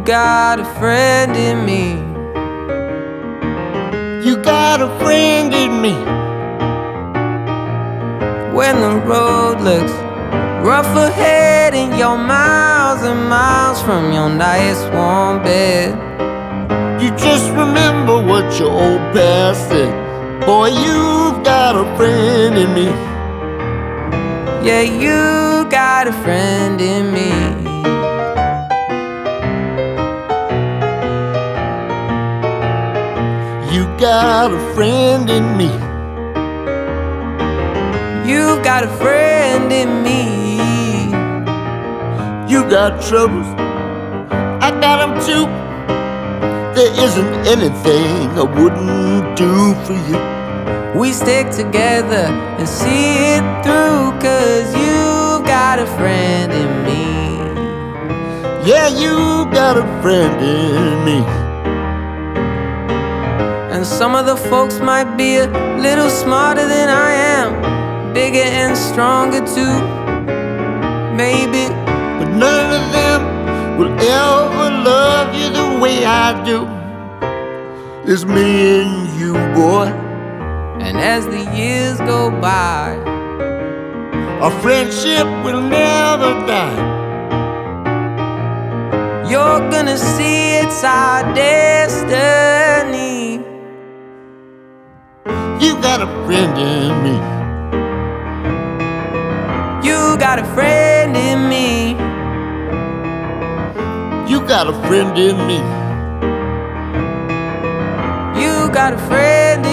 got a friend in me. You got a friend in me. When the road looks rough ahead and you're miles and miles from your nice warm bed, you just remember what your old past said. Boy, you've got a friend in me. yeah, you got a friend in me. You got a friend in me. You got a friend in me. You got troubles, I got them too. There isn't anything I wouldn't do for you. We stick together and see it through, 'cause you got a friend in me. Yeah, you got a friend in me. And some of the folks might be a little smarter than I am, bigger and stronger too, maybe. But none of them will ever love you the way I do. It's me and you, boy. And as the years go by, our friendship will never die. you're gonna see it's our destiny. You got a friend in me. You got a friend in me. You got a friend in me. You got a friend